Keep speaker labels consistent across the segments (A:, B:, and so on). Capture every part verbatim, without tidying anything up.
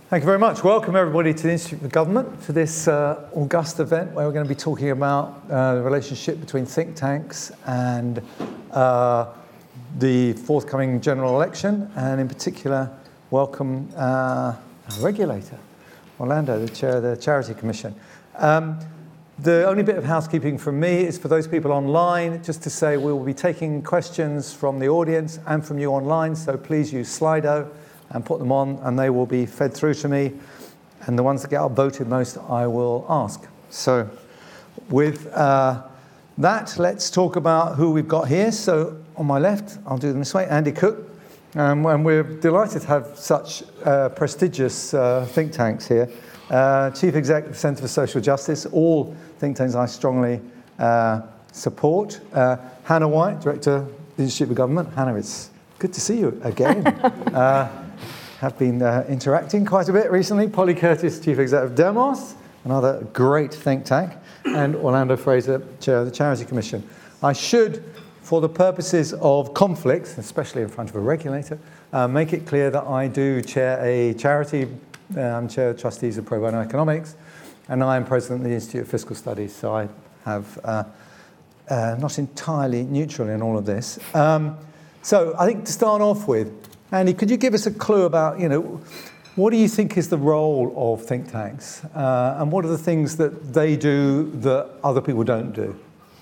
A: Thank you very much. Welcome everybody to the Institute for Government, to this uh, august event where we're going to be talking about uh, the relationship between think tanks and uh, the forthcoming general election, and in particular, welcome uh, our regulator, Orlando, the chair of the Charity Commission. Um, the only bit of housekeeping from me is for those people online, just to say we will be taking questions from the audience and from you online, so please use Slido and put them on, and they will be fed through to me. And the ones that get upvoted most, I will ask. So with uh, that, let's talk about who we've got here. So on my left, I'll do them this way, Andy Cook. Um, and we're delighted to have such uh, prestigious uh, think tanks here. Uh, Chief Executive Centre for Social Justice, all think tanks I strongly uh, support. Uh, Hannah White, Director of the Institute for Government. Hannah, it's good to see you again. uh, have been uh, interacting quite a bit recently. Polly Curtis, Chief Executive of Demos, another great think tank, and Orlando Fraser, Chair of the Charity Commission. I should, for the purposes of conflicts, especially in front of a regulator, uh, make it clear that I do chair a charity. uh, I'm Chair of Trustees of Pro Bono Economics, and I am President of the Institute of Fiscal Studies, so I have uh, uh, not entirely neutral in all of this. Um, so I think to start off with, Andy, could you give us a clue about, you know, what do you think is the role of think tanks? Uh, and what are the things that they do that other people don't do?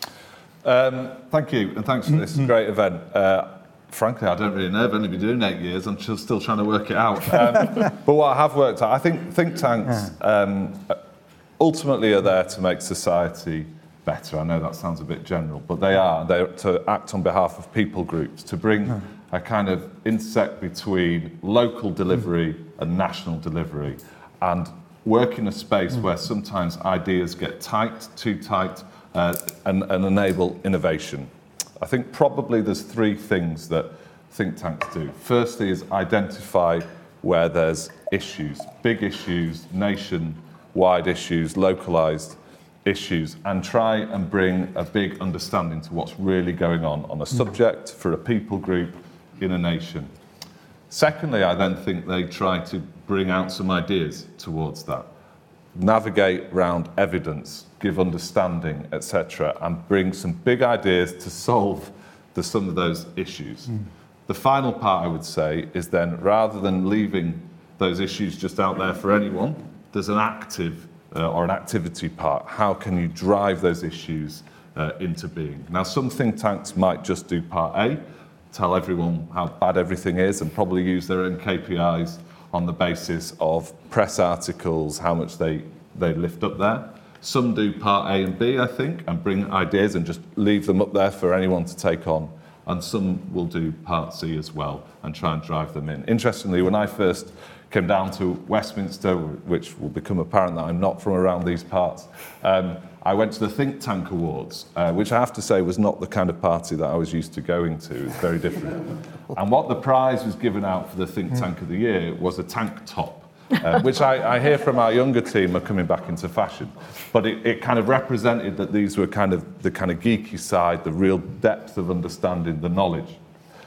B: Um, thank you, and thanks for this mm-hmm. great event. Uh, frankly, I don't really know. I've only been doing eight years. I'm just still trying to work it out. Um, but what I have worked out, I think think tanks um, ultimately are there to make society better. I know that sounds a bit general, but they are. They're to act on behalf of people groups, to bring mm. a kind of intersect between local delivery mm. and national delivery, and work in a space mm. where sometimes ideas get tight, too tight, uh, and, and enable innovation. I think probably there's three things that think tanks do. Firstly is identify where there's issues, big issues, nation-wide issues, localised issues, and try and bring a big understanding to what's really going on on a subject for a people group in a nation. Secondly, I then think they try to bring out some ideas towards that, navigate around evidence, give understanding, et cetera, and bring some big ideas to solve the, some of those issues. Mm. The final part, I would say, is then rather than leaving those issues just out there for anyone, there's an active uh, or an activity part. How can you drive those issues uh, into being? Now, some think tanks might just do part A, tell everyone how bad everything is, and probably use their own K P Is on the basis of press articles, how much they, they lift up there. Some do part A and B, I think, and bring ideas and just leave them up there for anyone to take on. And some will do part C as well and try and drive them in. Interestingly, when I first came down to Westminster, which will become apparent that I'm not from around these parts, um, I went to the Think Tank Awards, uh, which I have to say was not the kind of party that I was used to going to. It was very different. And what the prize was given out for the Think Tank of the Year was a tank top, uh, which I, I hear from our younger team are coming back into fashion. But it, it kind of represented that these were kind of the kind of geeky side, the real depth of understanding, the knowledge,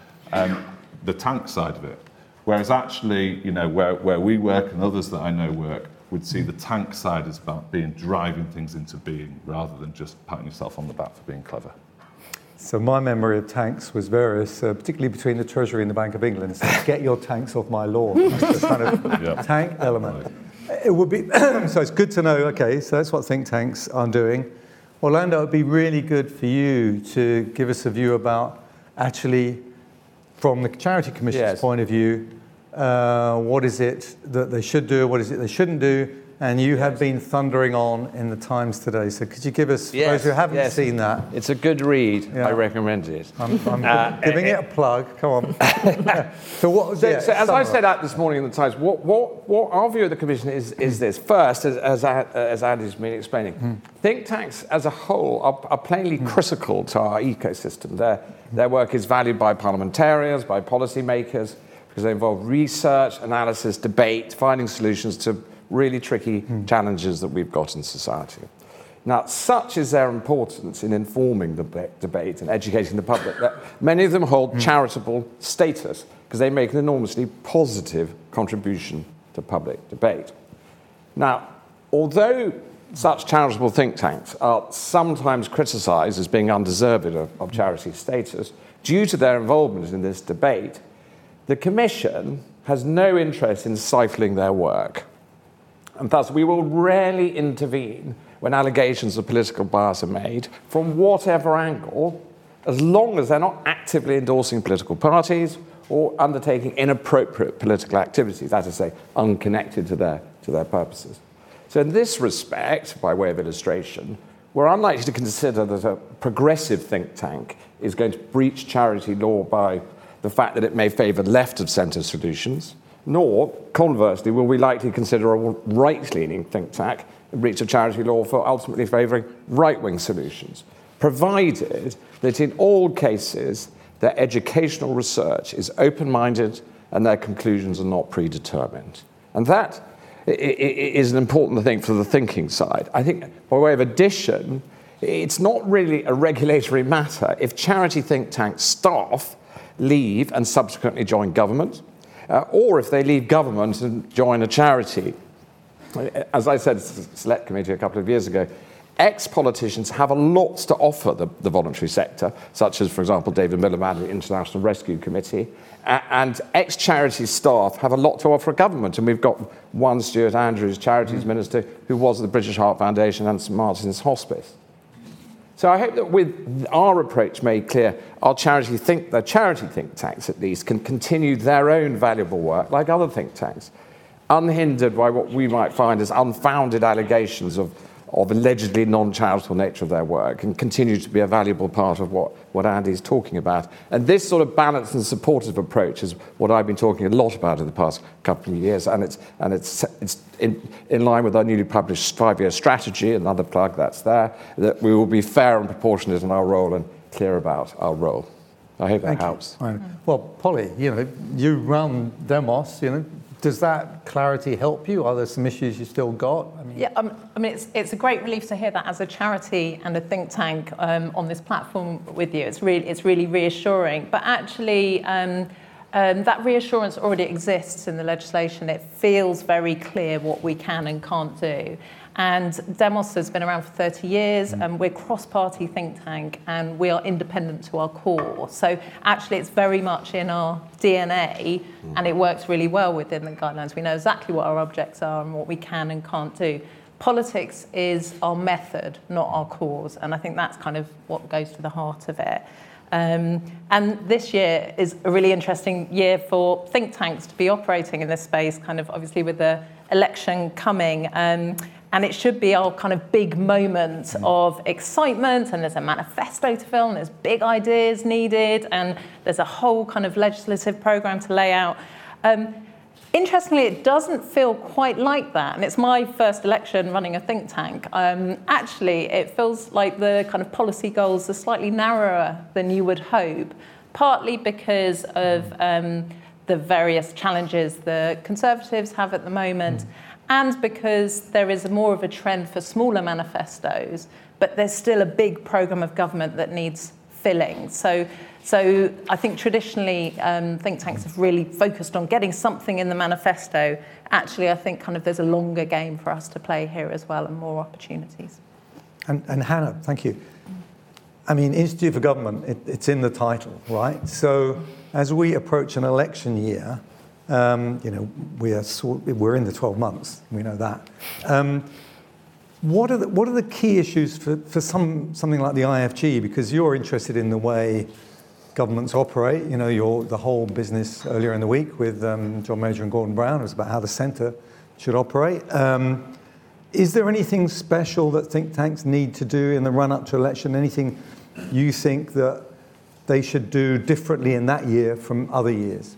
B: um, the tank side of it. Whereas actually, you know, where, where we work and others that I know work would see the tank side as about being driving things into being rather than just patting yourself on the back for being clever.
A: So my memory of tanks was various, uh, particularly between the Treasury and the Bank of England. So get your tanks off my lawn. That's the kind of yep. tank element. Right. It would be so it's good to know. Okay, so that's what think tanks are doing. Orlando, it would be really good for you to give us a view about actually, from the Charity Commission's yes. point of view, uh, what is it that they should do? What is it they shouldn't do? And you have been thundering on in the Times today. So could you give us,
C: yes,
A: for those who haven't
C: yes.
A: seen that?
C: It's a good read. Yeah. I recommend it.
A: I'm, I'm uh, giving it, it a plug. Come on. so what?
C: So,
A: yeah,
C: so as I said out this morning in the Times, what, what, what our view of the Commission is, is this. First, as, as, as Andy's been explaining, mm. think tanks as a whole are, are plainly mm. critical to our ecosystem. Their, their work is valued by parliamentarians, by policymakers, because they involve research, analysis, debate, finding solutions to really tricky mm. challenges that we've got in society. Now, such is their importance in informing the be- debate and educating the public that many of them hold mm. charitable status because they make an enormously positive contribution to public debate. Now, although such charitable think tanks are sometimes criticised as being undeserving of, of charity status due to their involvement in this debate, the Commission has no interest in stifling their work. And thus, we will rarely intervene when allegations of political bias are made, from whatever angle, as long as they're not actively endorsing political parties or undertaking inappropriate political activities, that is to say, unconnected to their, to their purposes. So in this respect, by way of illustration, we're unlikely to consider that a progressive think tank is going to breach charity law by the fact that it may favour left-of-centre solutions, nor, conversely, will we likely consider a right-leaning think tank a breach of charity law for ultimately favouring right-wing solutions, provided that in all cases their educational research is open-minded and their conclusions are not predetermined. And that is an important thing for the thinking side. I think, by way of addition, it's not really a regulatory matter if charity think tank staff leave and subsequently join government, uh, or if they leave government and join a charity. As I said to the Select Committee a couple of years ago, ex-politicians have a lot to offer the, the voluntary sector, such as, for example, David Miliband at the International Rescue Committee, uh, and ex-charity staff have a lot to offer a government. And we've got one Stuart Andrews, Charities Minister, who was at the British Heart Foundation and St Martin's Hospice. So I hope that with our approach made clear, our charity think, the charity think tanks at least, can continue their own valuable work like other think tanks, unhindered by what we might find as unfounded allegations of, of allegedly non-charitable nature of their work, and continue to be a valuable part of what, what Andy's talking about. And this sort of balanced and supportive approach is what I've been talking a lot about in the past couple of years, and it's, and it's, it's in, in line with our newly published five-year strategy, another plug that's there, that we will be fair and proportionate in our role and clear about our role. I hope
A: Thank
C: that
A: you.
C: helps.
A: Right. Well, Polly, you know, you run Demos, you know, does that clarity help you? Are there some issues you still got? I mean,
D: yeah, um, I mean, it's it's a great relief to hear that as a charity and a think tank um, on this platform with you. It's really it's really reassuring. But actually, um, um, that reassurance already exists in the legislation. It feels very clear what we can and can't do. And Demos has been around for thirty years, and we're cross-party think tank, and we are independent to our core. So actually, it's very much in our D N A, and it works really well within the guidelines. We know exactly what our objects are and what we can and can't do. Politics is our method, not our cause, and I think that's kind of what goes to the heart of it. Um, and this year is a really interesting year for think tanks to be operating in this space, kind of obviously with the election coming. Um, And it should be our kind of big moment of excitement, and there's a manifesto to fill, and there's big ideas needed, and there's a whole kind of legislative programme to lay out. Um, interestingly, it doesn't feel quite like that, and it's my first election running a think tank. Um, actually, it feels like the kind of policy goals are slightly narrower than you would hope, partly because of um, the various challenges the Conservatives have at the moment, and because there is more of a trend for smaller manifestos, but there's still a big programme of government that needs filling. So, so I think traditionally um, think tanks have really focused on getting something in the manifesto. Actually, I think kind of there's a longer game for us to play here as well, and more opportunities.
A: And, and Hannah, thank you. I mean, Institute for Government, it, it's in the title, right? So as we approach an election year, Um, you know, we are sort, we're in the twelve months. We know that. Um, what are the, what are the key issues for, for some something like the I F G? Because you're interested in the way governments operate. You know, your the whole business earlier in the week with um, John Major and Gordon Brown was about how the centre should operate. Um, is there anything special that think tanks need to do in the run-up to election? Anything you think that they should do differently in that year from other years?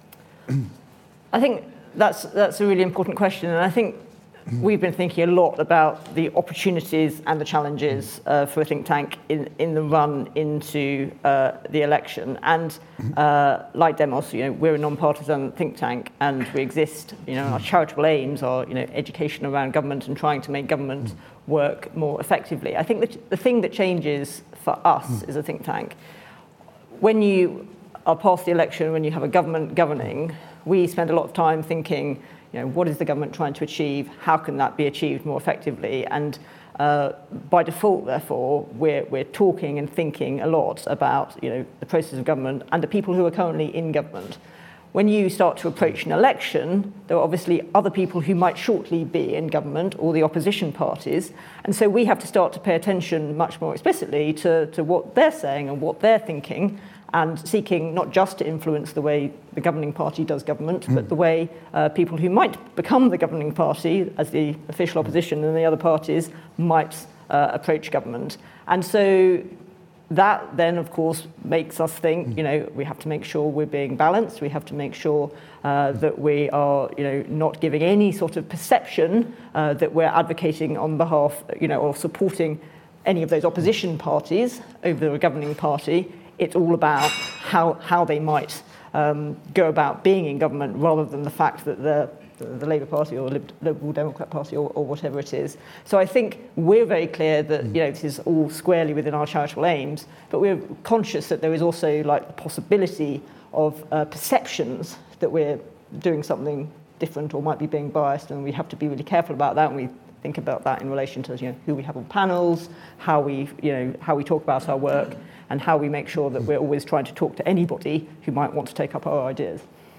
E: I think that's that's a really important question, and I think we've been thinking a lot about the opportunities and the challenges uh, for a think tank in, in the run into uh, the election. And uh, like Demos, you know, we're a non-partisan think tank, and we exist. You know, our charitable aims are, you know, education around government and trying to make government work more effectively. I think that the thing that changes for us as a think tank, when you are past the election, when you have a government governing, we spend a lot of time thinking, You know, what is the government trying to achieve? How can that be achieved more effectively? And uh, by default, therefore, we're, we're talking and thinking a lot about, you know, the process of government and the people who are currently in government. When you start to approach an election, there are obviously other people who might shortly be in government or the opposition parties. And so we have to start to pay attention much more explicitly to, to what they're saying and what they're thinking, and seeking not just to influence the way the governing party does government, mm. but the way uh, people who might become the governing party as the official opposition and the other parties might uh, approach government. And so that then, of course, makes us think, you know, we have to make sure we're being balanced. We have to make sure uh, that we are, you know, not giving any sort of perception uh, that we're advocating on behalf, you know, or supporting any of those opposition parties over the governing party. It's all about how, how they might um, go about being in government, rather than the fact that the, the, the Labour Party or Lib- Liberal Democrat Party or, or whatever it is. So I think we're very clear that, you know, this is all squarely within our charitable aims, but we're conscious that there is also like the possibility of uh, perceptions that we're doing something different or might be being biased, and we have to be really careful about that. And we think about that in relation to, you know, who we have on panels, how we, you know, how we talk about our work, and how we make sure that we're always trying to talk to anybody who might want to take up our ideas.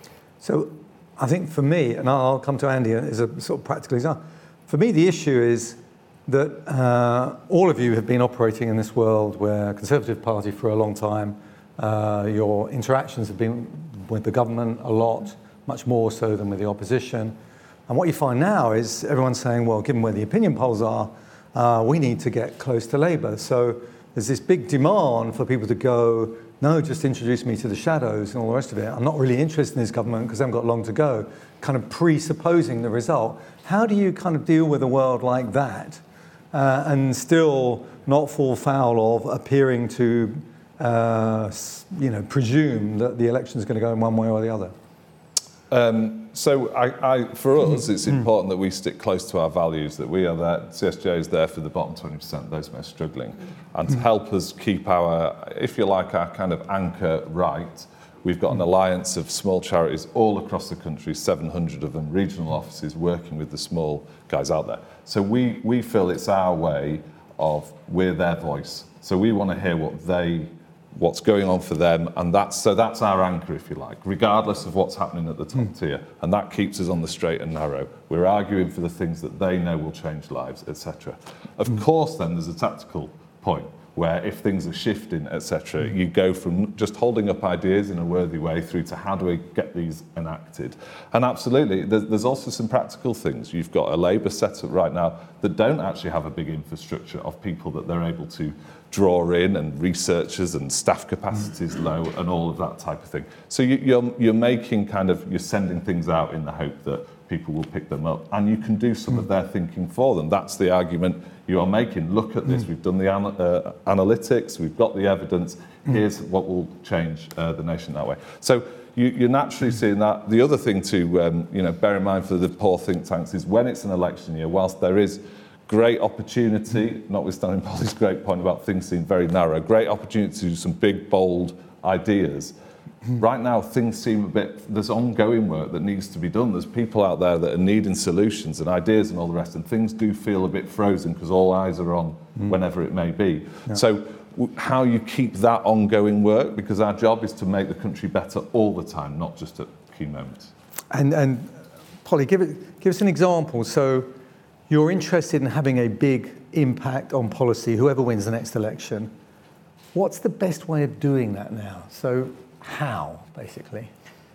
A: So I think for me, and I'll come to Andy as a sort of practical example, for me the issue is that uh, all of you have been operating in this world where Conservative Party for a long time, uh, your interactions have been with the government a lot, much more so than with the opposition. And what you find now is everyone's saying, well, given where the opinion polls are, uh, we need to get close to Labour. So there's this big demand for people to go, no, just introduce me to the shadows and all the rest of it. I'm not really interested in this government because I haven't got long to go, kind of presupposing the result. How do you kind of deal with a world like that uh, and still not fall foul of appearing to, uh, you know, presume that the election is going to go in one way or the other?
B: Um, so I, I, for us, it's important that we stick close to our values, that we are there, C S J is there for the bottom twenty percent, those most struggling, and to help us keep our, if you like, our kind of anchor right. We've got an alliance of small charities all across the country, seven hundred of them, regional offices working with the small guys out there. So we, we feel it's our way of, we're their voice. So we want to hear what they what's going on for them, and that's so that's our anchor, if you like, regardless of what's happening at the top mm. tier, and that keeps us on the straight and narrow. We're arguing for the things that they know will change lives, et cetera. Of mm. course, then there's a tactical point where if things are shifting, et cetera, you go from just holding up ideas in a worthy way through to how do we get these enacted. And absolutely, there's, there's also some practical things. You've got a Labour setup right now that don't actually have a big infrastructure of people that they're able to draw in, and researchers and staff capacities low and all of that type of thing. So you, you're, you're making kind of, you're sending things out in the hope that people will pick them up, and you can do some mm. of their thinking for them. That's the argument you are making. Look at this, mm. we've done the ana- uh, analytics, we've got the evidence, mm. here's what will change uh, the nation that way. So you, you're naturally seeing that. The other thing to um, you know, bear in mind for the poor think tanks is when it's an election year, whilst there is great opportunity, notwithstanding Polly's great point about things seem very narrow, great opportunity to do some big, bold ideas. Right now, things seem a bit, there's ongoing work that needs to be done. There's people out there that are needing solutions and ideas and all the rest, and things do feel a bit frozen because all eyes are on mm. whenever it may be. Yeah. So w- how you keep that ongoing work, because our job is to make the country better all the time, not just at key moments.
A: And, and Polly, give, it, give us an example. So you're interested in having a big impact on policy, whoever wins the next election. What's the best way of doing that now? So how, basically?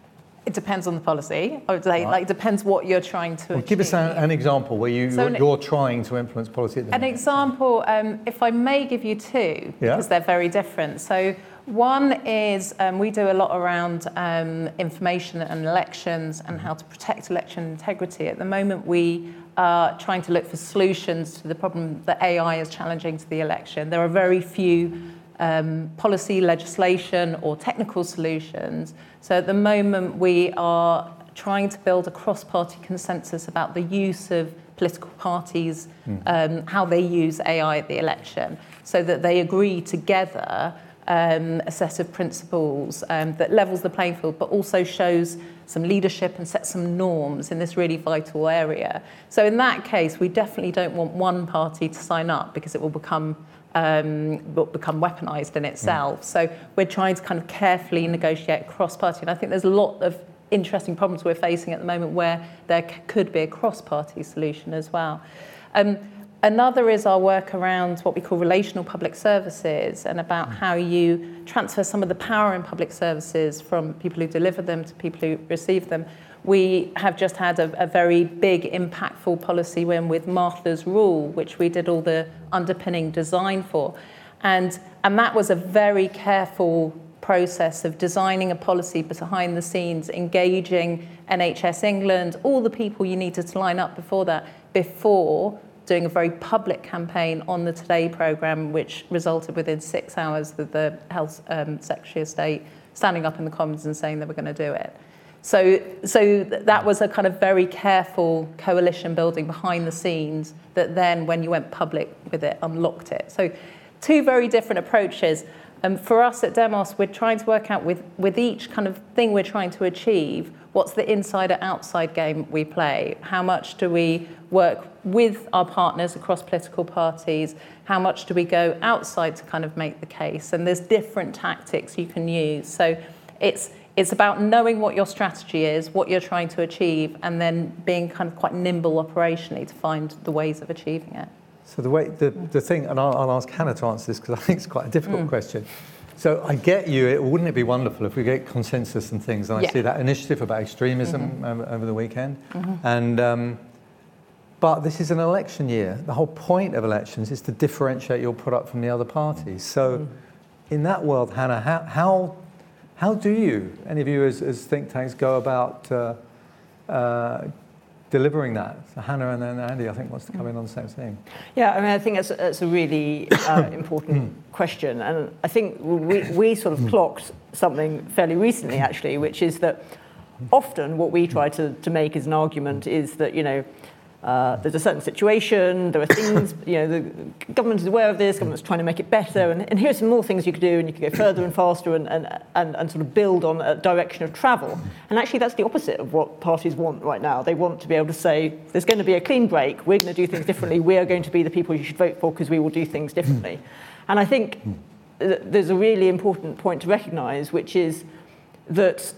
D: It depends on the policy. I would say,
A: Right.
D: like, it depends what you're trying to
A: Well,
D: achieve.
A: give us an, an example where you,
D: So
A: you're,
D: an-
A: you're trying to influence policy at the
D: An
A: moment.
D: example, um, if I may give you two,
A: Yeah.
D: because they're very different. So one is um, we do a lot around um, information and elections and how to protect election integrity. At the moment, we are trying to look for solutions to the problem that A I is challenging to the election. There are very few um, policy, legislation or technical solutions. So at the moment, we are trying to build a cross-party consensus about the use of political parties, mm. um, how they use A I at the election, so that they agree together um, a set of principles um, that levels the playing field, but also shows some leadership and sets some norms in this really vital area. So in that case, we definitely don't want one party to sign up because it will become um, will become weaponized in itself. Mm. So we're trying to kind of carefully negotiate cross-party, and I think there's a lot of interesting problems we're facing at the moment where there c- could be a cross-party solution as well. Um, another is our work around what we call relational public services and about how you transfer some of the power in public services from people who deliver them to people who receive them. We have just had a, a very big, impactful policy win with Martha's Rule, which we did all the underpinning design for. And, and that was a very careful process of designing a policy behind the scenes, engaging N H S England, all the people you needed to line up before that, before doing a very public campaign on the Today programme, which resulted within six hours with the Health um, Secretary of State standing up in the Commons and saying they were going to do it. So, so that was a kind of very careful coalition building behind the scenes that then, when you went public with it, unlocked it. So two very different approaches. Um, for us at Demos, we're trying to work out with, with each kind of thing we're trying to achieve, what's the inside-outside game we play? How much do we work with our partners across political parties? How much do we go outside to kind of make the case? And there's different tactics you can use. So it's It's about knowing what your strategy is, what you're trying to achieve, and then being kind of quite nimble operationally to find the ways of achieving it.
A: So the way, the, the thing, and I'll, I'll ask Hannah to answer this because I think it's quite a difficult
D: Mm.
A: question. So I get you, it, wouldn't it be wonderful if we get consensus and things? And I
D: Yeah.
A: see that initiative about extremism
D: Mm-hmm.
A: over, over the weekend.
D: Mm-hmm.
A: And um, but this is an election year. The whole point of elections is to differentiate your product from the other parties. So mm. in that world, Hannah, how, how How do you, any of you as, as think tanks, go about uh, uh, delivering that? So Hannah and then Andy, I think, wants to come in on the same thing.
E: Yeah, I mean, I think that's, that's a really uh, important question. And I think we, we sort of clocked something fairly recently, actually, which is that often what we try to, to make as an argument is that, you know, Uh, there's a certain situation, there are things, you know, the government is aware of this, government's trying to make it better, and, and here's some more things you could do, and you could go further and faster and, and, and, and sort of build on a direction of travel. And actually that's the opposite of what parties want right now. They want to be able to say, there's going to be a clean break, we're going to do things differently, we are going to be the people you should vote for because we will do things differently. And I think th- there's a really important point to recognise, which is that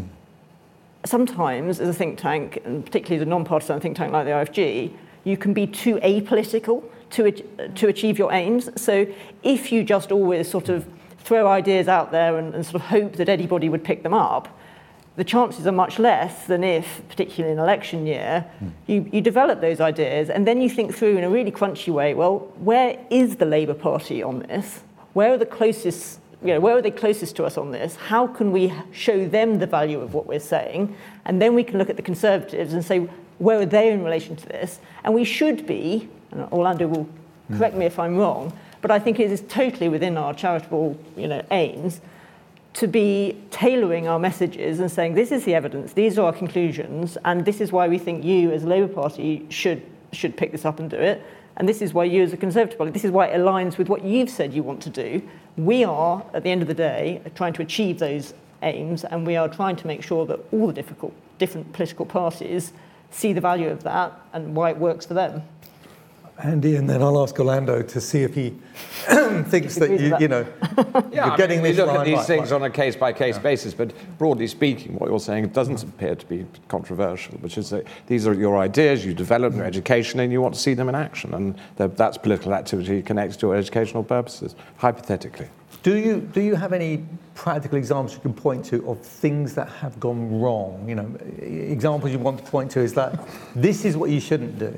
E: sometimes, as a think tank, and particularly as a non-partisan think tank like the I F G, you can be too apolitical to, to achieve your aims. So if you just always sort of throw ideas out there and, and sort of hope that anybody would pick them up, the chances are much less than if, particularly in election year, mm. you, you develop those ideas and then you think through in a really crunchy way, well, where is the Labour Party on this? Where are the closest You know, where are they closest to us on this? How can we show them the value of what we're saying? And then we can look at the Conservatives and say, where are they in relation to this? And we should be, and Orlando will correct me if I'm wrong, but I think it is totally within our charitable, you know, aims to be tailoring our messages and saying, this is the evidence, these are our conclusions, and this is why we think you as a Labour Party should should pick this up and do it. And this is why you as a Conservative Party, this is why it aligns with what you've said you want to do. We are, at the end of the day, trying to achieve those aims, and we are trying to make sure that all the difficult, different political parties see the value of that and why it works for them.
A: Andy, and then I'll ask Orlando to see if he thinks that you, you know,
C: yeah,
A: you're getting
C: I mean,
A: this
C: we look
A: line
C: at these
A: right,
C: things
A: right.
C: on a case-by-case yeah. basis, but broadly speaking, what you're saying doesn't appear to be controversial, which is that these are your ideas, you develop your education, and you want to see them in action, and that's political activity connected to your educational purposes, hypothetically.
A: Do you do you have any practical examples you can point to of things that have gone wrong? You know, examples you want to point to is that this is what you shouldn't do.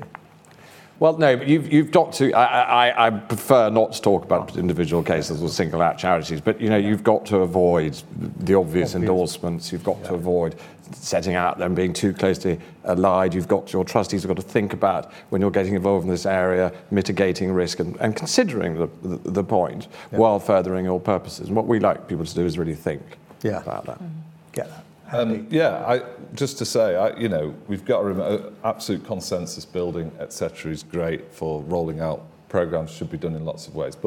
C: Well, no, but you've you've got to. I, I, I prefer not to talk about individual cases or single out charities, but you know you've got to avoid the obvious, obvious. endorsements. You've got yeah. to avoid setting out them being too closely allied. You've got your trustees have got to think about when you're getting involved in this area, mitigating risk and, and considering the the, the point yeah. while furthering your purposes. And what we like people to do is really think
A: yeah.
C: about that.
A: Mm-hmm. Get that.
B: Um, yeah, I, just to say, I, you know, we've got a rem- absolute consensus building, et cetera, is great for rolling out. Programs should be done in lots of ways, but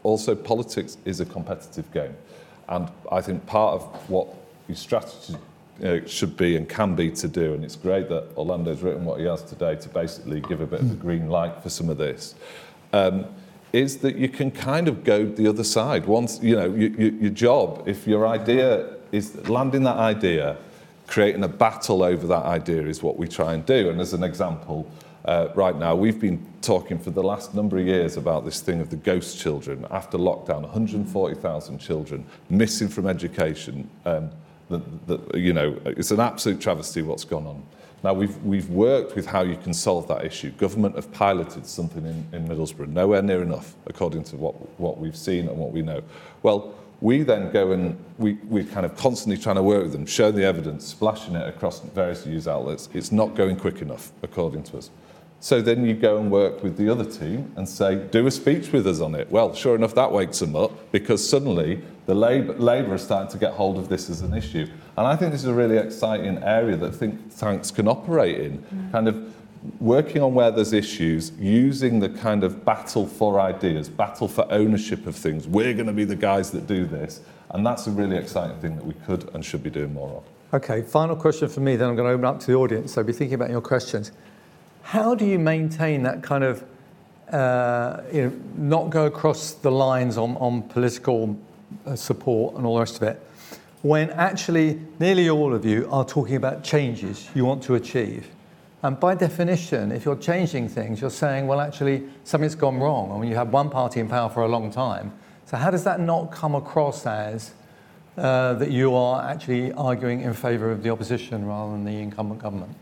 B: also politics is a competitive game. And I think part of what your strategy uh, should be and can be to do, and it's great that Orlando's written what he has today to basically give a bit of a green light for some of this, um, is that you can kind of go the other side. Once, you know, you, you, your job, if your idea is landing that idea, creating a battle over that idea is what we try and do. And as an example, uh, right now, we've been talking for the last number of years about this thing of the ghost children. After lockdown, one hundred forty thousand children missing from education. Um, that, that, you know, it's an absolute travesty what's gone on. Now, we've, we've worked with how you can solve that issue. Government have piloted something in, in Middlesbrough, nowhere near enough, according to what, what we've seen and what we know. Well, we then go and we, we're kind of constantly trying to work with them, show the evidence, splashing it across various news outlets. It's not going quick enough, according to us. So then you go and work with the other team and say, do a speech with us on it. Well, sure enough, that wakes them up because suddenly the Labour, Labour are starting to get hold of this as an issue. And I think this is a really exciting area that think tanks can operate in, mm. kind of working on where there's issues, using the kind of battle for ideas, battle for ownership of things. We're going to be the guys that do this. And that's a really exciting thing that we could and should be doing more of.
A: Okay, final question for me, then I'm going to open up to the audience. So be thinking about your questions. How do you maintain that kind of, uh, you know, not go across the lines on, on political uh, support and all the rest of it, when actually nearly all of you are talking about changes you want to achieve? And by definition, if you're changing things, you're saying, well, actually, something's gone wrong. I mean, you have one party in power for a long time. So how does that not come across as uh, that you are actually arguing in favour of the opposition rather than the incumbent government?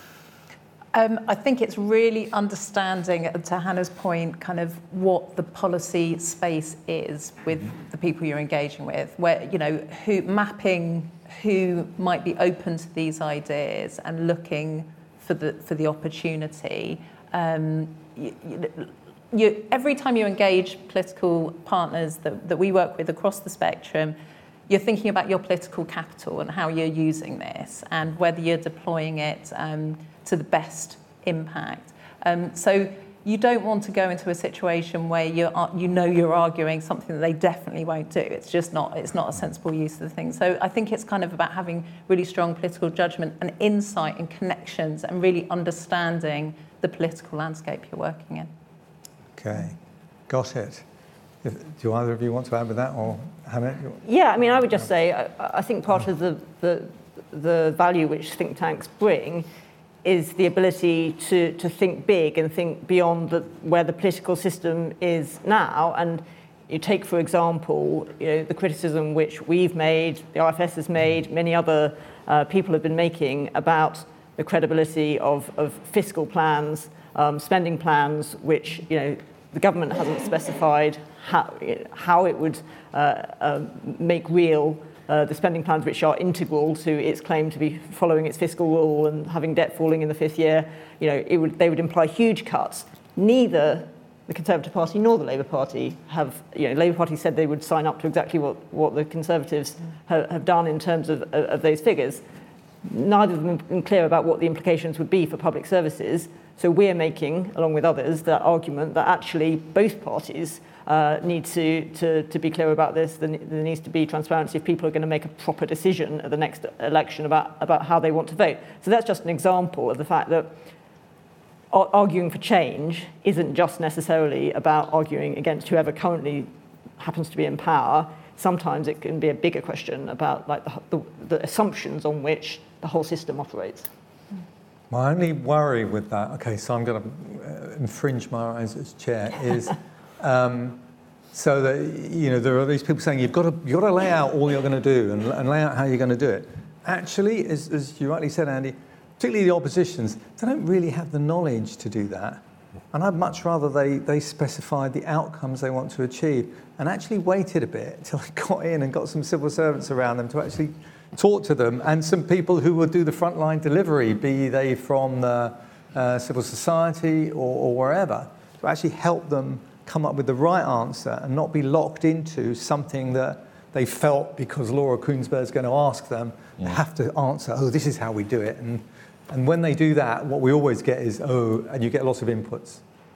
D: Um, I think it's really understanding, to Hannah's point, kind of what the policy space is with the people you're engaging with, where, you know, who mapping who might be open to these ideas and looking for the for the opportunity. Um, you, you, you, every time you engage political partners that, that we work with across the spectrum, you're thinking about your political capital and how you're using this and whether you're deploying it um, to the best impact. Um, so you don't want to go into a situation where you you know you're arguing something that they definitely won't do. It's just not it's not a sensible use of the thing. So I think it's kind of about having really strong political judgment and insight and connections and really understanding the political landscape you're working in.
A: Okay, got it. If, do either of you want to add with that, or Hannah?
E: Yeah, I mean, I would just say I, I think part of the, the the value which think tanks bring is the ability to, to think big and think beyond the, where the political system is now. And you take, for example, you know, the criticism which we've made, the R F S has made, many other uh, people have been making about the credibility of, of fiscal plans, um, spending plans, which, you know, the government hasn't specified how, how it would uh, uh, make real Uh, the spending plans which are integral to its claim to be following its fiscal rule and having debt falling in the fifth year. You know, it would, they would imply huge cuts. Neither the Conservative Party nor the Labour Party have, you know, Labour Party said they would sign up to exactly what, what the Conservatives ha- have done in terms of, of those figures. Neither of them have been clear about what the implications would be for public services. So we're making, along with others, that argument that actually both parties Uh, need to, to, to be clear about this. There, there needs to be transparency if people are going to make a proper decision at the next election about, about how they want to vote. So that's just an example of the fact that ar- arguing for change isn't just necessarily about arguing against whoever currently happens to be in power. Sometimes it can be a bigger question about like the, the, the assumptions on which the whole system operates.
A: My only worry with that, okay, so I'm going to infringe my rights as chair, is Um, so that, you know, there are these people saying you've got to you've got to lay out all you're going to do and, and lay out how you're going to do it. Actually, as, as you rightly said, Andy, particularly the oppositions, they don't really have the knowledge to do that. And I'd much rather they, they specified the outcomes they want to achieve and actually waited a bit until they got in and got some civil servants around them to actually talk to them, and some people who will do the frontline delivery, be they from the uh, civil society or, or wherever, to actually help them come up with the right answer and not be locked into something that they felt because Laura Kuenssberg's going to ask them, yeah. They have to answer, oh, this is how we do it. And and when they do that, what we always get is, oh, and you get lots of inputs.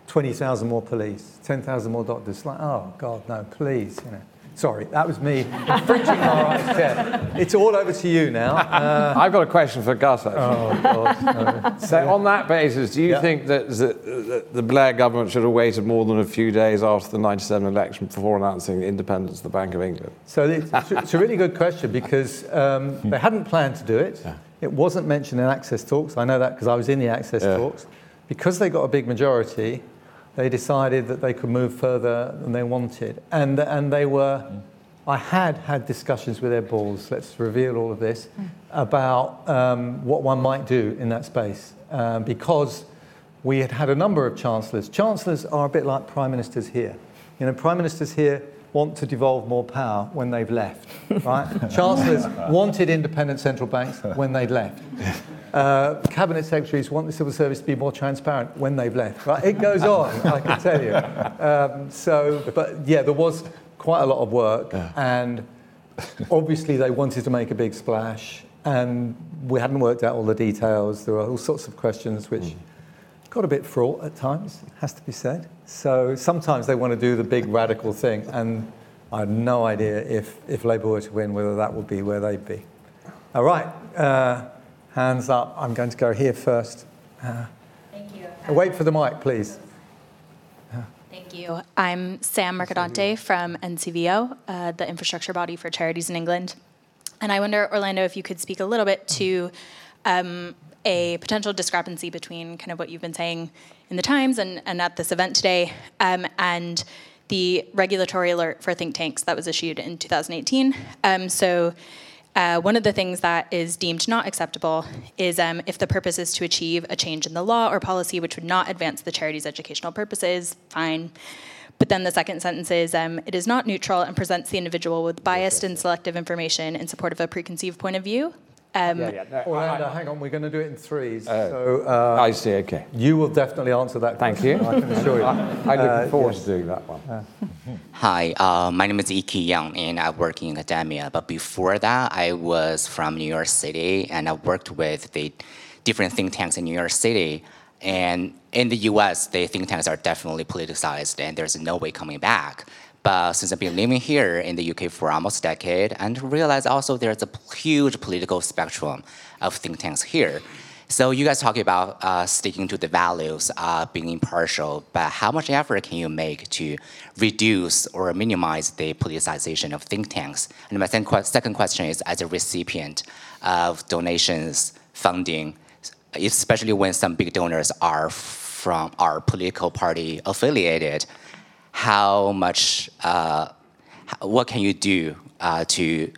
A: twenty thousand more police, ten thousand more doctors. Like, oh, God, no, please, you know. Sorry, that was me infringing my rights chair. It's all over to you now. Uh,
C: I've got a question for Gus, actually.
A: oh, God. No.
C: So on that basis, do you
A: Yeah.
C: think that the, the, the Blair government should have waited more than a few days after the ninety-seven election before announcing independence of the Bank of England?
A: So it's, it's a really good question because um, they hadn't planned to do it.
C: Yeah.
A: It wasn't mentioned in Access talks. I know that because I was in the Access
C: Yeah.
A: talks. Because they got a big majority, they decided that they could move further than they wanted. And, and they were, I had had discussions with their boards, let's reveal all of this, about um, what one might do in that space. Um, because we had had a number of chancellors. Chancellors are a bit like prime ministers here. You know, prime ministers here want to devolve more power when they've left, right? Chancellors wanted independent central banks when they'd left. Uh, cabinet secretaries want the civil service to be more transparent when they've left. Right? It goes on, I can tell you. Um, so, but yeah, there was quite a lot of work,
C: Yeah.
A: and obviously they wanted to make a big splash, and we hadn't worked out all the details. There were all sorts of questions which mm. got a bit fraught at times, it has to be said. So sometimes they want to do the big radical thing, and I had no idea if, if Labour were to win, whether that would be where they'd be. All right. Uh, Hands up. I'm going to go here first. Uh,
F: Thank you.
A: Wait for the mic, please.
F: Thank you. I'm Sam Mercadante from N C V O, uh, the infrastructure body for charities in England. And I wonder, Orlando, if you could speak a little bit to um, a potential discrepancy between kind of what you've been saying in the Times and, and at this event today um, and the regulatory alert for think tanks that was issued in two thousand eighteen. Um, so. Uh, one of the things that is deemed not acceptable is um, if the purpose is to achieve a change in the law or policy which would not advance the charity's educational purposes, fine. But then the second sentence is, um, it is not neutral and presents the individual with biased and selective information in support of a preconceived point of view. Um,
C: Yeah, yeah. No,
A: Orlando,
C: I-
A: hang on, we're going to do it in threes.
C: Uh,
A: so uh,
C: I see, okay.
A: you will definitely answer that
C: Thank
A: question,
C: you.
A: I can assure you.
C: I, I'm looking
A: Uh,
C: forward
A: yes.
C: to doing that one.
G: Hi, uh, my name is Iki Young, and I work in academia. But before that, I was from New York City, and I worked with the different think tanks in New York City. And in the U S, the think tanks are definitely politicized, and there's no way coming back. But since I've been living here in the U K for almost a decade, and realize also there's a huge political spectrum of think tanks here. So you guys talking about uh, sticking to the values, uh, being impartial, but how much effort can you make to reduce or minimize the politicization of think tanks? And my second, que- second question is, as a recipient of donations, funding, especially when some big donors are from our political party affiliated, how much, uh, what can you do uh, to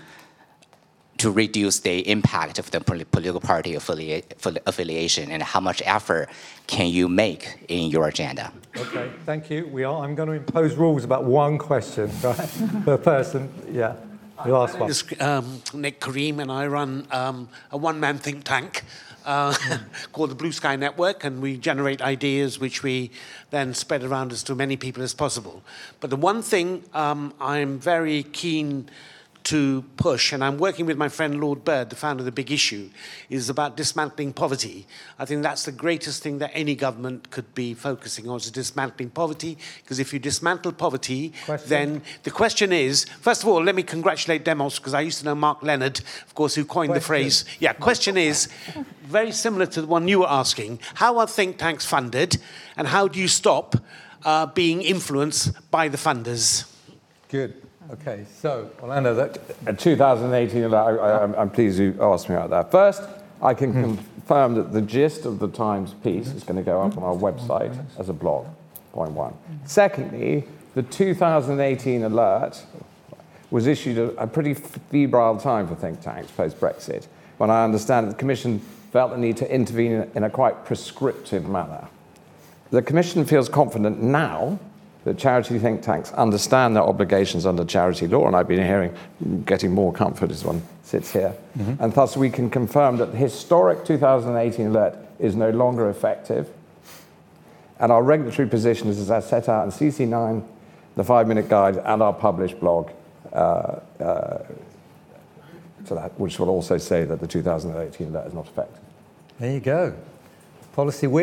G: to reduce the impact of the political party affiliate, affiliation, and how much effort can you make in your agenda?
A: Okay, thank you. We are. I'm going to impose rules about one question, right, per person. Yeah, the last one.
H: My name is um, Nick Kareem, and I run um, a one-man think tank uh, called the Blue Sky Network, and we generate ideas which we then spread around as to many people as possible. But the one thing um, I'm very keen to push, and I'm working with my friend Lord Bird, the founder of The Big Issue, is about dismantling poverty. I think that's the greatest thing that any government could be focusing on, is dismantling poverty, because if you dismantle poverty,
A: Question?
H: then the question is, first of all, let me congratulate Demos, because I used to know Mark Leonard, of course, who coined the
A: Question.
H: phrase. Yeah, question is, very similar to the one you were asking, how are think tanks funded, and how do you stop uh, being influenced by the funders?
A: Good. Okay, so Orlando, that,
C: In two thousand eighteen, I, I, I'm- I'm pleased you asked me about that. First, I can confirm that the gist of the Times piece is going to go up on our website as a blog, point one. Secondly, the two thousand eighteen alert was issued at a pretty febrile time for think tanks post-Brexit, when I understand that the Commission felt the need to intervene in a quite prescriptive manner. The Commission feels confident now that charity think tanks understand their obligations under charity law, and I've been hearing, getting more comfort as one sits here. Mm-hmm. And thus we can confirm that the historic two thousand eighteen alert is no longer effective. And our regulatory position is, as I set out in C C nine, the five-minute guide, and our published blog, uh, uh, to that, which will also say that the two thousand eighteen alert is not effective.
A: there you go. Policy win.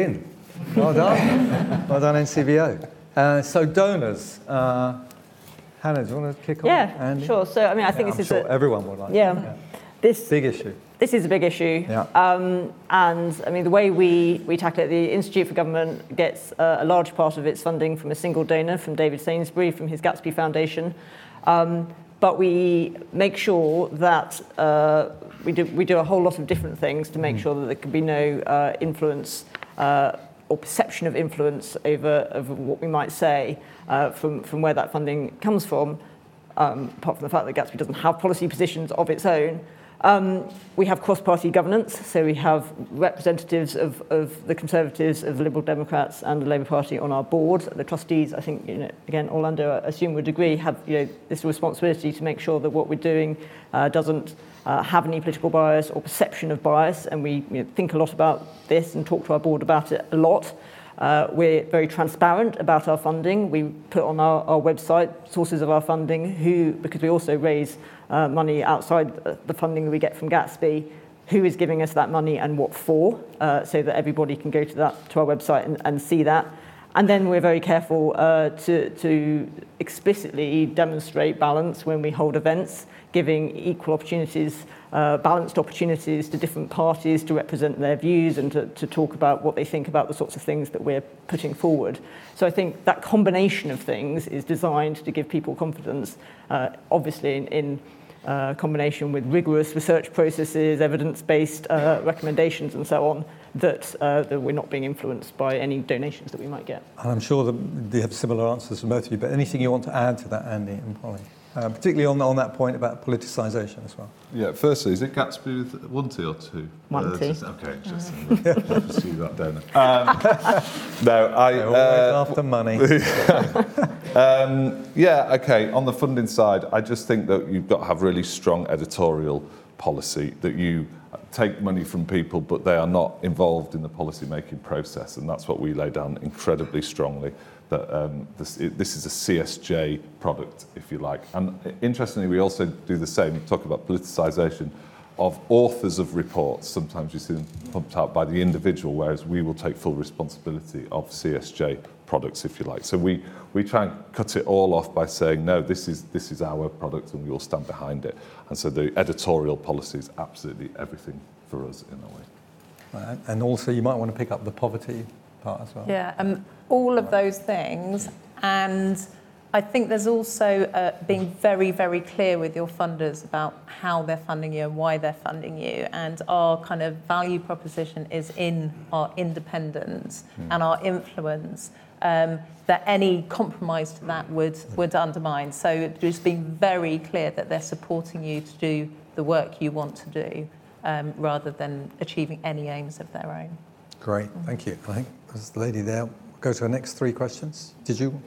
A: Well done. Well done, N C V O. Uh, so donors. Uh, Hannah, do you want to kick off?
E: Yeah,
A: Andy?
E: sure. So, I mean, I think
A: Yeah,
E: this
A: I'm
E: is
A: sure
E: a,
A: everyone would like
E: yeah,
A: that. Yeah.
E: this
A: Big issue.
E: This is a big issue.
A: Yeah.
E: Um, and I mean, the way we, we tackle it, the Institute for Government gets uh, a large part of its funding from a single donor, from David Sainsbury, from his Gatsby Foundation. Um, but we make sure that uh, we, do, we do a whole lot of different things to make mm. sure that there can be no uh, influence uh, or perception of influence over, over what we might say uh, from, from where that funding comes from, um, apart from the fact that Gatsby doesn't have policy positions of its own. Um, we have cross-party governance, so we have representatives of, of the Conservatives, of the Liberal Democrats and the Labour Party on our board. The trustees, I think, you know, again, Orlando, I assume would agree, have you know, this responsibility to make sure that what we're doing uh, doesn't uh, have any political bias or perception of bias, and we you know, think a lot about this and talk to our board about it a lot. Uh, we're very transparent about our funding. We put on our, our website sources of our funding, who, because we also raise uh, money outside the funding that we get from Gatsby, who is giving us that money and what for, uh, so that everybody can go to that to our website and, and see that. And then we're very careful uh, to, to explicitly demonstrate balance when we hold events, giving equal opportunities, uh, balanced opportunities to different parties to represent their views and to, to talk about what they think about the sorts of things that we're putting forward. So I think that combination of things is designed to give people confidence, uh, obviously in, in uh, combination with rigorous research processes, evidence-based uh, recommendations and so on, that, uh, that we're not being influenced by any donations that we might get.
A: And I'm sure that they have similar answers from both of you, but anything you want to add to that, Andy and Polly? Uh, particularly on, on that point about politicisation as well.
B: Yeah, firstly, is it Gatsby with one T or two?
E: One
B: uh,
E: T.
B: Just, okay, just I'll pursue that donor. Um, no, I...
A: They're always
B: uh,
A: after money.
B: um, yeah, okay, on the funding side, I just think that you've got to have really strong editorial policy, that you take money from people, but they are not involved in the policy-making process, and that's what we lay down incredibly strongly. That um, this, it, this is a C S J product, if you like. And interestingly, we also do the same, talk about politicisation of authors of reports. Sometimes you see them pumped out by the individual, whereas we will take full responsibility of C S J products, if you like. So we, we try and cut it all off by saying, no, this is, this is our product and we will stand behind it. And so the editorial policy is absolutely everything for us in a way.
A: Right. And also you might want to pick up the poverty part as well.
D: Yeah, um, all of those things. And I think there's also uh, being very, very clear with your funders about how they're funding you and why they're funding you. And our kind of value proposition is in our independence mm. and our influence, um, that any compromise to that would, would undermine. So just being very clear that they're supporting you to do the work you want to do, um, rather than achieving any aims of their own.
A: Great, thank you. I think there's the lady there. We'll go to the next three questions. Did you?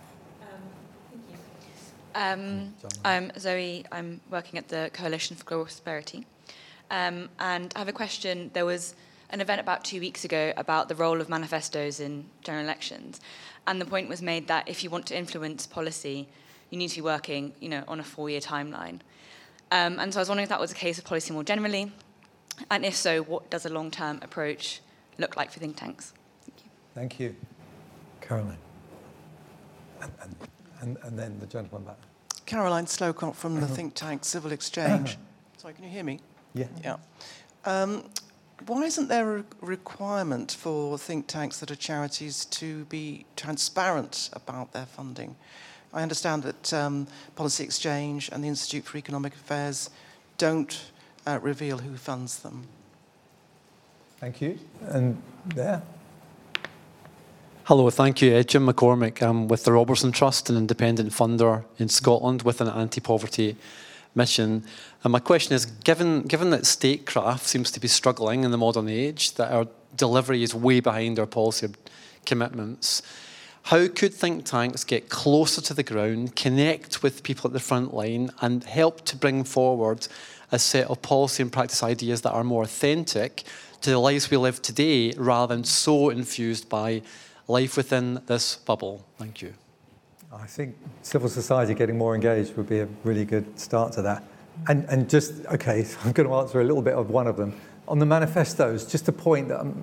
I: Um, I'm Zoe. I'm working at the Coalition for Global Prosperity. Um, and I have a question. There was an event about two weeks ago about the role of manifestos in general elections. And the point was made that if you want to influence policy, you need to be working, you know, on a four-year timeline. Um, and so I was wondering if that was the case of policy more generally. And if so, what does a long-term approach look like for think tanks? Thank you.
A: Thank you. Caroline. And, and, and, and then the gentleman back.
J: Caroline Slocott from the think tank Civil Exchange. Sorry, can you hear me?
A: Yeah.
J: Yeah. Um, why isn't there a requirement for think tanks that are charities to be transparent about their funding? I understand that um, Policy Exchange and the Institute for Economic Affairs don't uh, reveal who funds them.
A: Thank you. And there.
K: Hello, thank you. Uh, Jim McCormick. I'm with the Robertson Trust, an independent funder in Scotland with an anti-poverty mission. And my question is, given, given that statecraft seems to be struggling in the modern age, that our delivery is way behind our policy commitments, how could think tanks get closer to the ground, connect with people at the front line, and help to bring forward a set of policy and practice ideas that are more authentic to the lives we live today, rather than so infused by life within this bubble? Thank you.
A: I think civil society getting more engaged would be a really good start to that. And, and just, okay, so I'm going to answer a little bit of one of them. On the manifestos, just a point that um, uh,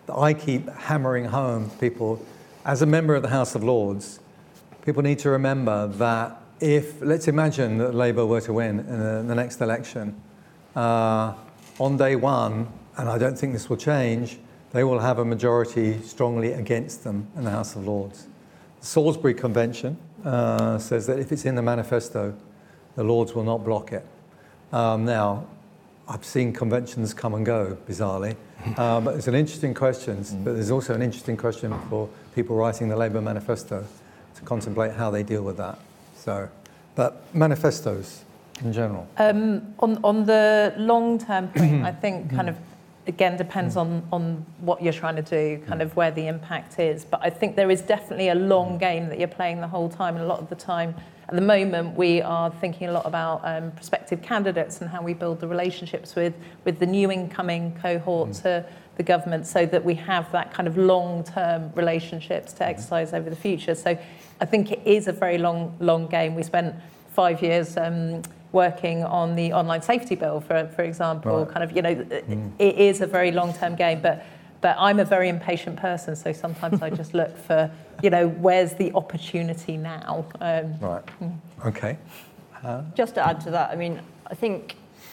A: that I keep hammering home to people, as a member of the House of Lords, people need to remember that if, let's imagine that Labour were to win in the, the next election, uh, on day one, and I don't think this will change, they will have a majority strongly against them in the House of Lords. The Salisbury Convention uh, says that if it's in the manifesto, the Lords will not block it. Um, now, I've seen conventions come and go, bizarrely, uh, but it's an interesting question, but there's also an interesting question for people writing the Labour manifesto to contemplate how they deal with that. So, but manifestos in general.
D: Um, on, on the long-term point, I think kind of, again, depends on, on what you're trying to do, kind of where the impact is. But I think there is definitely a long game that you're playing the whole time. And a lot of the time, at the moment, we are thinking a lot about um, prospective candidates and how we build the relationships with, with the new incoming cohort mm. to the government, so that we have that kind of long-term relationships to exercise over the future. So I think it is a very long, long game. We spent five years um, working on the online safety bill, for for example. Right. Kind of, you know, mm. it is a very long-term game, but but I'm a very impatient person, so sometimes I just look for, you know, where's the opportunity now? Um,
A: right. Mm. Okay. Uh,
E: just to add to that, I mean, I think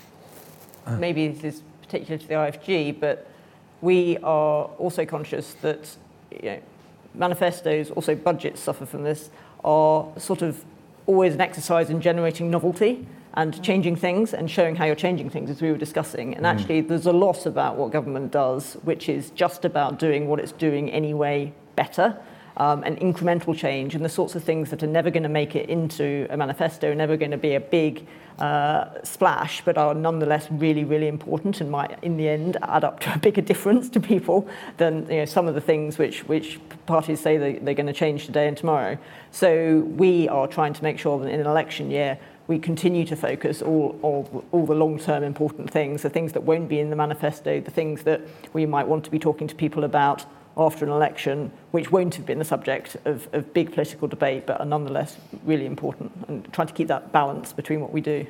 E: maybe this is particular to the I F G, but we are also conscious that, you know, manifestos, also budgets suffer from this, are sort of always an exercise in generating novelty and changing things and showing how you're changing things, as we were discussing. And actually, there's a lot about what government does, which is just about doing what it's doing anyway better, um, and incremental change, and the sorts of things that are never going to make it into a manifesto, never going to be a big uh, splash, but are nonetheless really, really important and might, in the end, add up to a bigger difference to people than, you know, some of the things which, which parties say they, they're going to change today and tomorrow. So we are trying to make sure that in an election year, we continue to focus all, all, all the long-term important things, the things that won't be in the manifesto, the things that we might want to be talking to people about after an election, which won't have been the subject of, of big political debate, but are nonetheless really important, and trying to keep that balance between what we do.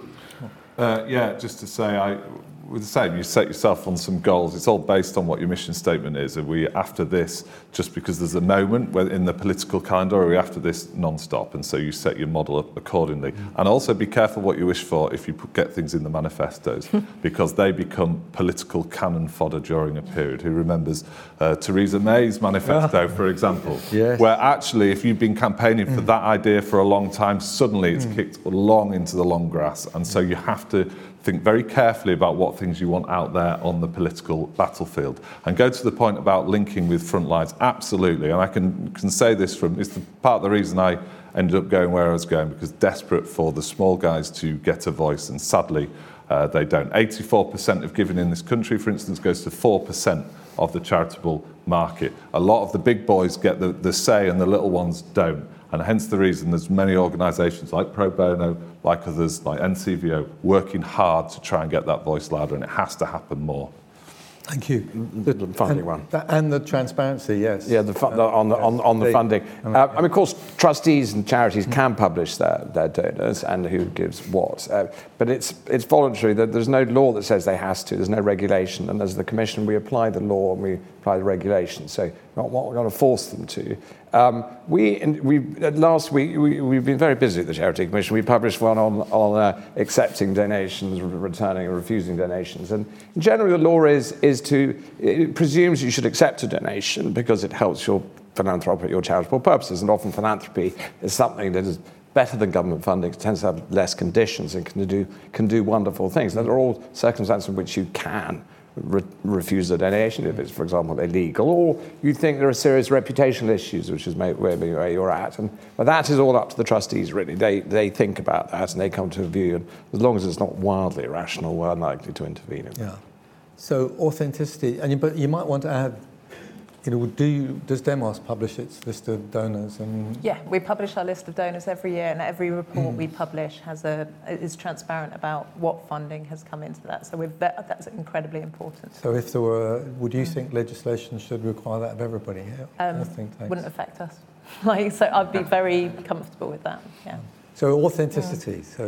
B: Uh, yeah, just to say, I, with the same, you set yourself on some goals. It's all based on what your mission statement is. Are we after this just because there's a moment where in the political calendar, or are we after this non-stop? And so you set your model up accordingly. And also be careful what you wish for if you put, get things in the manifestos, because they become political cannon fodder during a period. Who remembers uh, Theresa May's manifesto, for example,
A: yes.
B: where actually if you've been campaigning for mm. that idea for a long time, suddenly it's mm. kicked long into the long grass. And so you have to think very carefully about what things you want out there on the political battlefield. And go to the point about linking with front lines, absolutely. And I can, can say this from, it's the part of the reason I ended up going where I was going, because desperate for the small guys to get a voice, and sadly uh, they don't. eighty-four percent of giving in this country, for instance, goes to four percent of the charitable market. A lot of the big boys get the, the say and the little ones don't. And hence the reason there's many organisations like Pro Bono, like others, like N C V O, working hard to try and get that voice louder, and it has to happen more.
A: Thank you.
C: The, the funding
A: and,
C: one.
A: And the transparency, yes.
C: Yeah, the fu- the, on the, on, on the
A: They,
C: funding. Uh, I mean, of course, trustees and charities can publish their, their donors and who gives what. Uh, but it's it's voluntary. There's no law that says they has to. There's no regulation. And as the Commission, we apply the law and we apply the regulation. So not what we're going to force them to. Um, we, we last week, we, we've been very busy at the Charity Commission. We published one on, on uh, accepting donations, returning or refusing donations. And generally, the law is, is to, it presumes you should accept a donation because it helps your philanthropic, your charitable purposes. And often philanthropy is something that is better than government funding. It tends to have less conditions and can do, can do wonderful things. Now, there are all circumstances in which you can Re- refuse a donation if it's, for example, illegal, or you think there are serious reputational issues, which is maybe where you're at. And but that is all up to the trustees, really. They they think about that and they come to a view, and as long as it's not wildly irrational, we're unlikely to intervene in.
A: Yeah. So authenticity, and you, but you might want to add, you know, do you, does Demos publish its list of donors? And
D: yeah, we publish our list of donors every year, and every report mm. we publish has a is transparent about what funding has come into that. So we've that's incredibly important.
A: So if there were, would you think legislation should require that of everybody?
D: Um, wouldn't affect us. Like, so I'd be very comfortable with that. Yeah.
A: So authenticity. Yeah. So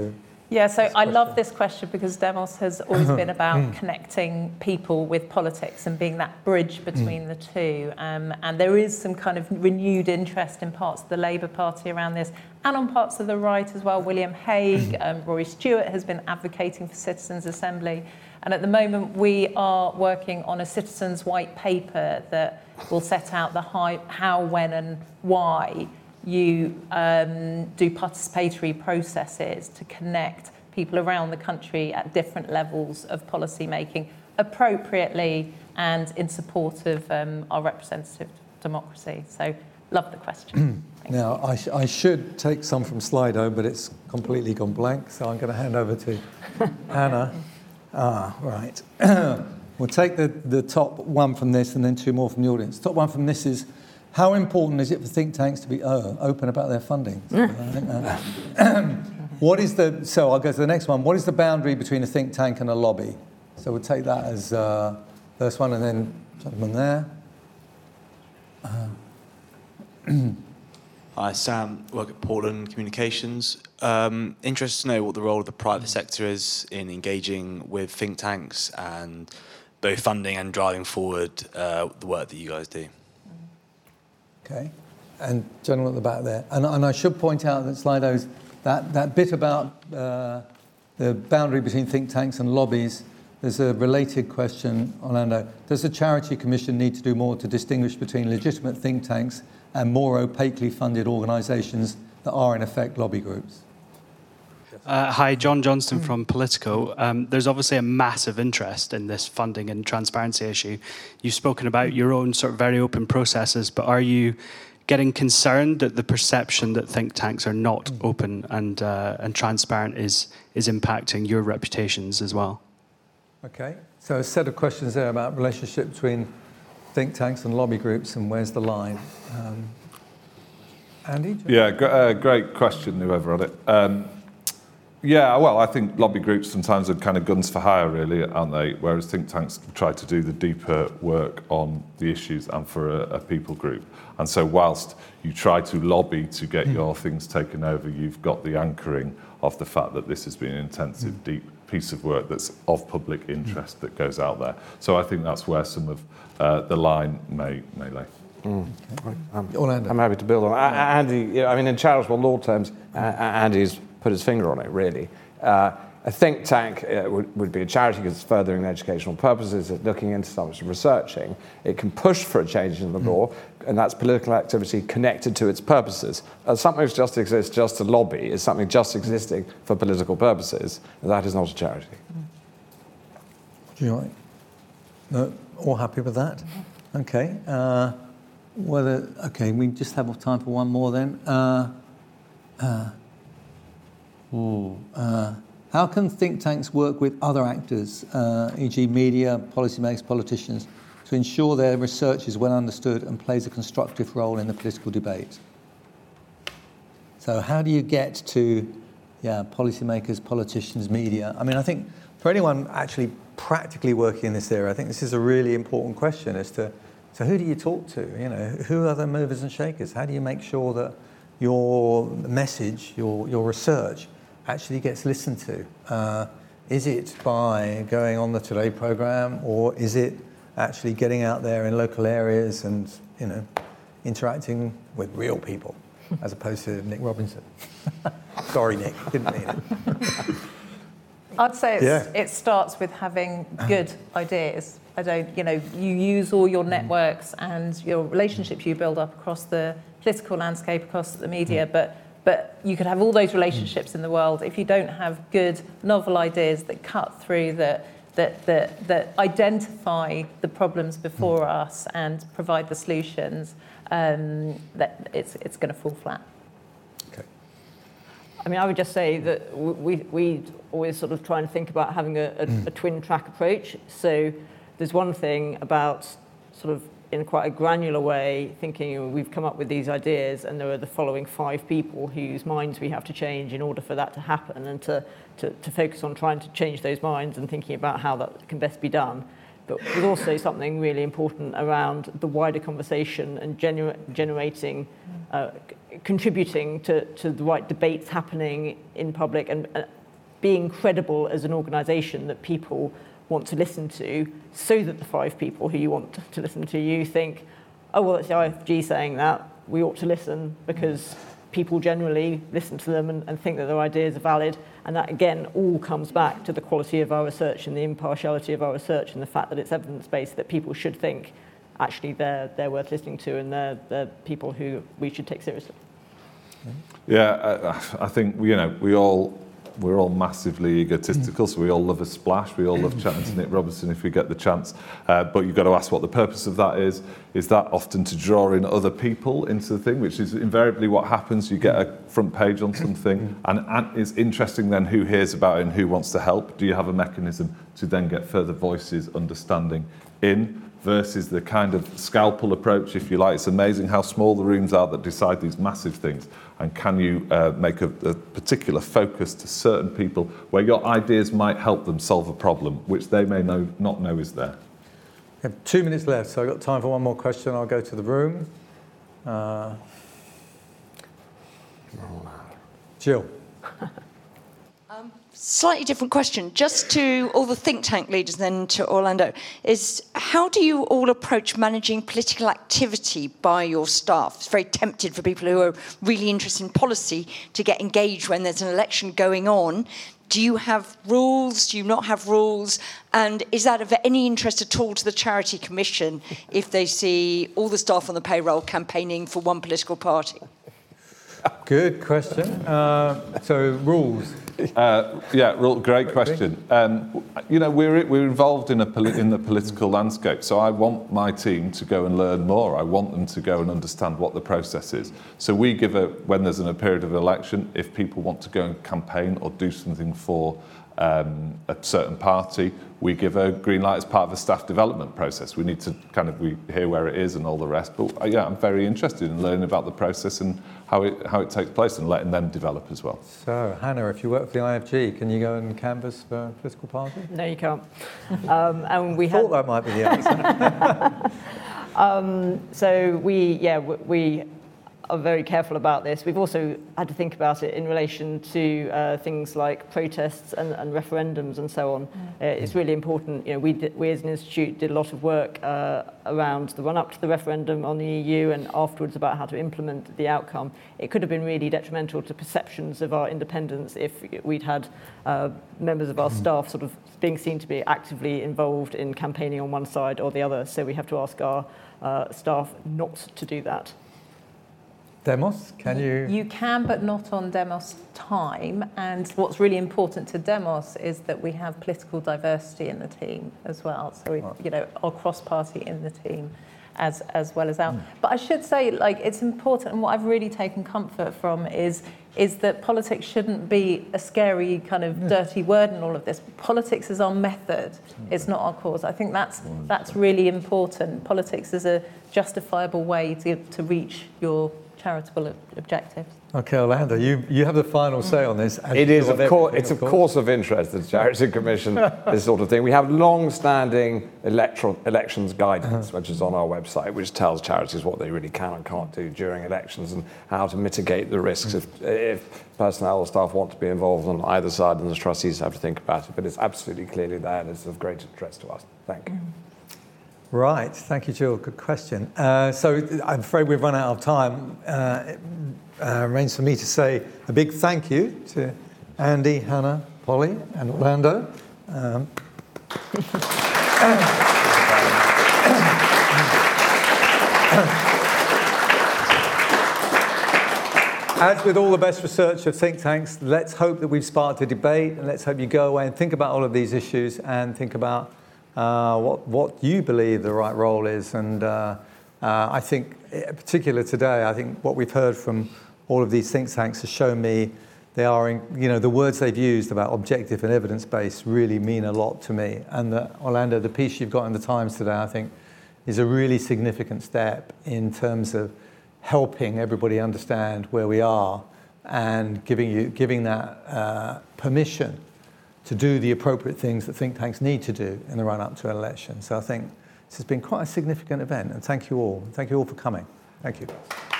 D: Yeah, so I love this question because Demos has always been about connecting people with politics and being that bridge between the two. Um, and there is some kind of renewed interest in parts of the Labour Party around this and on parts of the right as well. William Hague, um, Rory Stewart has been advocating for Citizens' Assembly. And at the moment, we are working on a citizens' white paper that will set out the how, when and why you um, do participatory processes to connect people around the country at different levels of policy making appropriately and in support of um, our representative democracy. So, love the question.
A: Now, I, sh- I should take some from Slido, but it's completely gone blank, so I'm going to hand over to Anna. Ah, right. We'll take the, the top one from this and then two more from the audience. Top one from this is, how important is it for think tanks to be uh, open about their funding? So, uh, what is the, so I'll go to the next one. What is the boundary between a think tank and a lobby? So we'll take that as uh, first one and then gentleman there. Uh,
L: Hi, Sam, work at Portland Communications. Um, interested to know what the role of the private sector is in engaging with think tanks and both funding and driving forward uh, the work that you guys do.
A: Okay, and gentleman at the back there. And, and I should point out that Slido's, that, that bit about uh, the boundary between think tanks and lobbies, there's a related question, Orlando. Does the Charity Commission need to do more to distinguish between legitimate think tanks and more opaquely funded organisations that are in effect lobby groups?
M: Uh, hi, John Johnston from Politico. Um, there's obviously a massive interest in this funding and transparency issue. You've spoken about your own sort of very open processes, but are you getting concerned that the perception that think tanks are not open and uh, and transparent is is impacting your reputations as well?
A: Okay, so a set of questions there about relationship between think tanks and lobby groups and where's the line. Um, Andy?
B: Yeah, gr- uh, great question, whoever had it. Um, yeah, well, I think lobby groups sometimes are kind of guns for hire, really, aren't they? Whereas think tanks try to do the deeper work on the issues and for a, a people group. And so whilst you try to lobby to get mm. your things taken over, you've got the anchoring of the fact that this has been an intensive, mm. deep piece of work that's of public interest mm. that goes out there. So I think that's where some of uh, the line may, may lay.
C: Mm. Okay. I'm, I'm happy to build on. Yeah. Andy, you know, I mean, in charitable law terms, uh, Andy's put his finger on it, really. Uh, a think tank uh, would, would be a charity because it's furthering educational purposes, it's looking into something, researching. It can push for a change in the mm. law, and that's political activity connected to its purposes. Uh, something which just exists just to lobby is something just existing for political purposes, and that is not a charity.
A: Do you like? No, all happy with that? Okay. Uh, whether okay, we just have time for one more then. Uh, uh, ooh, uh, how can think tanks work with other actors, uh, for example media, policymakers, politicians, to ensure their research is well understood and plays a constructive role in the political debate? So how do you get to, yeah, policymakers, politicians, media? I mean, I think for anyone actually practically working in this area, I think this is a really important question as to, so who do you talk to? You know, who are the movers and shakers? How do you make sure that your message, your your research actually gets listened to? Uh, is it by going on the Today programme, or is it actually getting out there in local areas and, you know, interacting with real people, as opposed to Nick Robinson? Sorry, Nick, didn't mean it.
D: I'd say it's,
A: yeah.
D: it starts with having good ideas. I don't, you know, you use all your networks and your relationships you build up across the political landscape, across the media, but but you could have all those relationships in the world. If you don't have good, novel ideas that cut through, that that that, that identify the problems before us and provide the solutions, um, that it's it's going to fall flat.
E: I mean, I would just say that we we always sort of try and think about having a, a, a twin track approach. So there's one thing about sort of in quite a granular way thinking, you know, we've come up with these ideas and there are the following five people whose minds we have to change in order for that to happen, and to, to, to focus on trying to change those minds and thinking about how that can best be done. But there's also something really important around the wider conversation and gener- generating, uh, c- contributing to, to the right debates happening in public, and uh, being credible as an organisation that people want to listen to, so that the five people who you want to listen to you think, oh, well, it's the I F G saying that, we ought to listen, because people generally listen to them and, and think that their ideas are valid. And that, again, all comes back to the quality of our research and the impartiality of our research and the fact that it's evidence-based, that people should think, actually, they're, they're worth listening to and they're, they're people who we should take seriously.
B: Yeah, I, I think, you know, we all, we're all massively egotistical, so we all love a splash, we all love chatting to Nick Robertson if we get the chance, uh, but you've got to ask what the purpose of that is. Is that often to draw in other people into the thing, which is invariably what happens? You get a front page on something, and, and it's interesting then who hears about it and who wants to help. Do you have a mechanism to then get further voices, understanding in, versus the kind of scalpel approach, if you like? It's amazing how small the rooms are that decide these massive things. And can you uh, make a, a particular focus to certain people where your ideas might help them solve a problem, which they may know, not know is there?
A: We have two minutes left, so I've got time for one more question. I'll go to the room. Uh, Jill.
N: Um, slightly different question, just to all the think tank leaders, then to Orlando, is how do you all approach managing political activity by your staff? It's very tempted for people who are really interested in policy to get engaged when there's an election going on. Do you have rules? Do you not have rules? And is that of any interest at all to the Charity Commission if they see all the staff on the payroll campaigning for one political party?
A: Good question. Uh, so, rules.
B: Uh, yeah, real, great question. Um, you know, we're we're involved in a poli- in the political landscape, so I want my team to go and learn more. I want them to go and understand what the process is. So we give a when there's in a period of election, if people want to go and campaign or do something for um, a certain party, we give a green light as part of a staff development process. We need to kind of we hear where it is and all the rest. But uh, yeah, I'm very interested in learning about the process and how it how it takes place and letting them develop as well.
A: So, Hannah, if you work for the I F G, can you go and canvass for a political party?
E: No, you can't. Um, and we
A: thought
E: had,
A: that might be the answer.
E: um, so we, yeah, we are very careful about this. We've also had to think about it in relation to uh, things like protests and, and referendums and so on. Mm. Uh, it's really important. You know, we, did, we as an institute did a lot of work uh, around the run-up to the referendum on the E U and afterwards about how to implement the outcome. It could have been really detrimental to perceptions of our independence if we'd had uh, members of our mm. staff sort of being seen to be actively involved in campaigning on one side or the other. So we have to ask our uh, staff not to do that.
A: Demos, can you?
D: You can, but not on Demos time. And what's really important to Demos is that we have political diversity in the team as well. So we, right. you know, are cross-party in the team, as as well as out. Mm. But I should say, like, it's important. And what I've really taken comfort from is is that politics shouldn't be a scary kind of mm. dirty word in all of this. Politics is our method. Mm. It's not our cause. I think that's mm. that's really important. Politics is a justifiable way to to reach your charitable objectives.
A: Okay, Orlando, you, you have the final say on this.
C: It is, of course, it's of course of interest to the Charity Commission, this sort of thing. We have long-standing electoral, elections guidance, uh-huh. which is on our website, which tells charities what they really can and can't do during elections and how to mitigate the risks if, if personnel or staff want to be involved on either side, and the trustees have to think about it. But it's absolutely clearly there, and it's of great interest to us. Thank you.
A: Right, thank you, Jill. Good question. Uh, so I'm afraid we've run out of time. Uh, it uh, remains for me to say a big thank you to Andy, Hannah, Polly, and Orlando. Um, As with all the best research of think tanks, let's hope that we've sparked a debate, and let's hope you go away and think about all of these issues and think about Uh, what, what you believe the right role is. And uh, uh, I think, in particular today, I think what we've heard from all of these think tanks has shown me they are, in, you know, the words they've used about objective and evidence-based really mean a lot to me. And that, Orlando, the piece you've got in the Times today, I think, is a really significant step in terms of helping everybody understand where we are and giving you giving that uh, permission to do the appropriate things that think tanks need to do in the run-up to an election. So I think this has been quite a significant event, and thank you all. Thank you all for coming. Thank you.